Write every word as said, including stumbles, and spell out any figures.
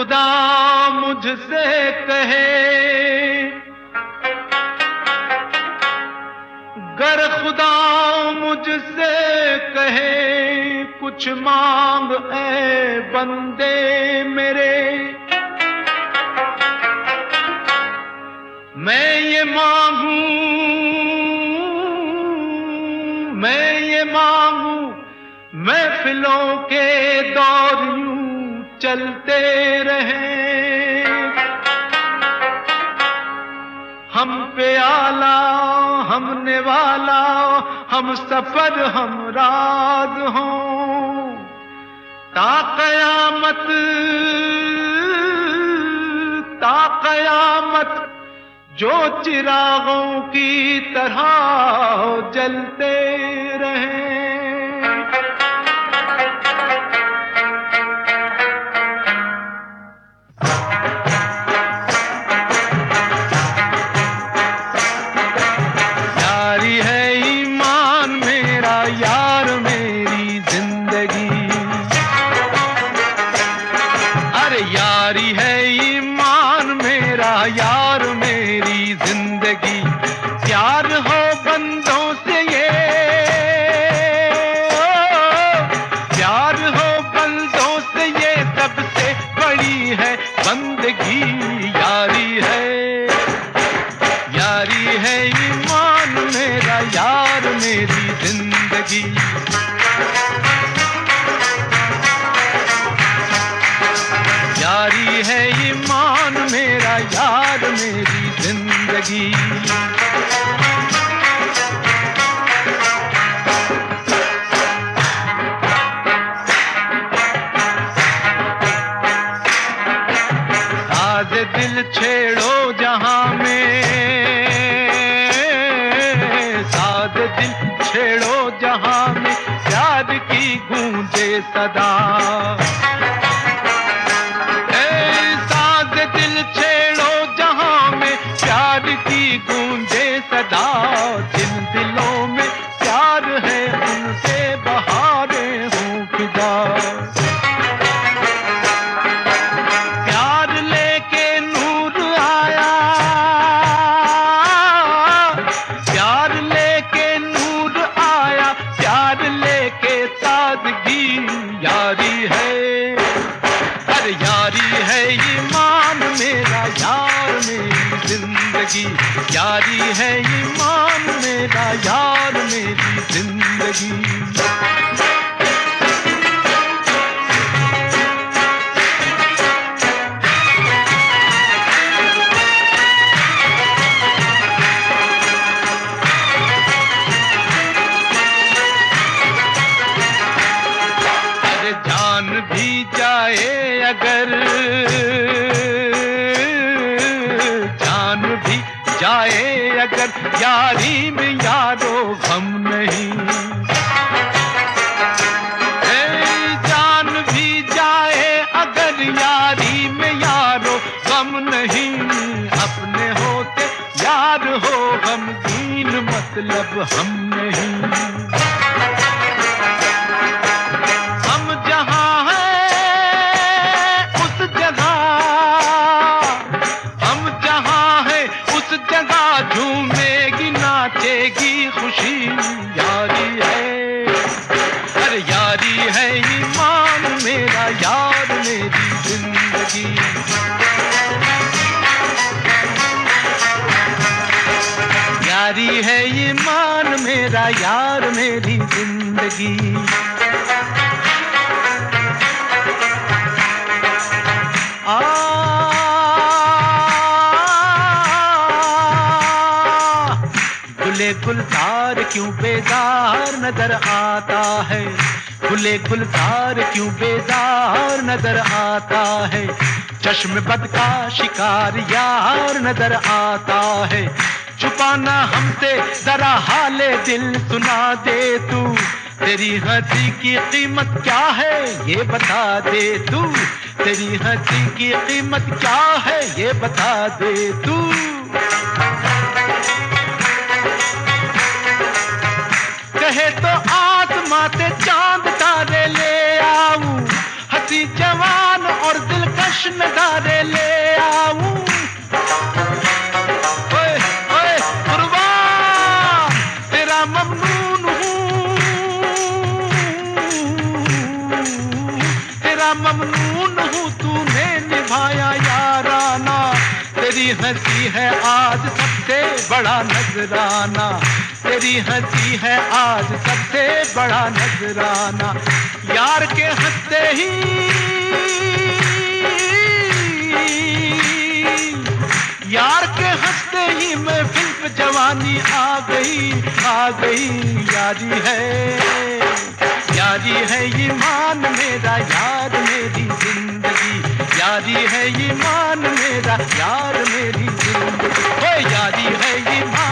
खुदा मुझसे कहे, गर खुदा मुझसे कहे कुछ मांग ऐ बंदे मेरे, मैं ये मांगू मैं ये मांगू महफिलों के दौर यूं चलते रहे, हम पे आला हम नेवाला हम सफर हम राज हों, ता कयामत ता कयामत जो चिरागों की तरह जलते रहे। यारी है ईमान मेरा यार मेरी जिंदगी, अरे यारी है ईमान मेरा यार मेरी जिंदगी, प्यार हो बंदों से ये प्यार हो बंदों से ये सबसे बड़ी है बंदगी, यारी है यारी है ईमान मेरा यार मेरी जिंदगी। यारी है ईमान मेरा यार मेरी जिंदगी। साज दिल छेड़ो जहां में, साज दिल छेड़ो जहां में प्यार की गूंजे सदा, गूंजे सदा, जिन दिलों में प्यार है उनसे बहारें हों फिदा। प्यार लेके नूर आया, प्यार लेके नूर आया, प्यार लेके सादगी, यारी है अरे यारी है ईमान मेरा यार मेरी जिंदगी, यारी है ईमान मेरा यार मेरी जिंदगी। अरे जान भी जाए अगर, जान भी जाए अगर यारी में यारो गम नहीं, जान भी जाए अगर यारी में यारो गम नहीं, अपने होते यार हो गमगीन मतलब हम नहीं। हम जहां हैं उस जगह, हम जहां हैं उस जगह झूमेगी नाचेगी खुशी, यारी है अरे यारी है ईमान मेरा यार मेरी जिंदगी। यारी है ईमान मेरा यार मेरी जिंदगी। आ गुले गुलजार क्यों बेजार नजर आता है, गुले गुलजार क्यों बेजार नजर आता है, चश्म बद का शिकार यार नजर आता है। छुपाना हमसे जरा हाले दिल सुना दे तू, तेरी हंसी की कीमत क्या है ये बता दे तू, तेरी हंसी की कीमत क्या है ये बता दे तू। कहे तो आसमां से चांद तारे ले आऊं, हंसी जवान और दिलकश नज़ारे हंसी है आज सबसे बड़ा नजराना, तेरी हंसी है आज सबसे बड़ा नजराना। यार के हंसते ही, यार के हंसते ही महफिल पे जवानी आ गई, आ गई। यारी है, यारी है ईमान मेरा, यार मेरी जिंदगी। यारी है ईमान मेरा, यार मेरी जिंदगी। ओ यारी है ईमान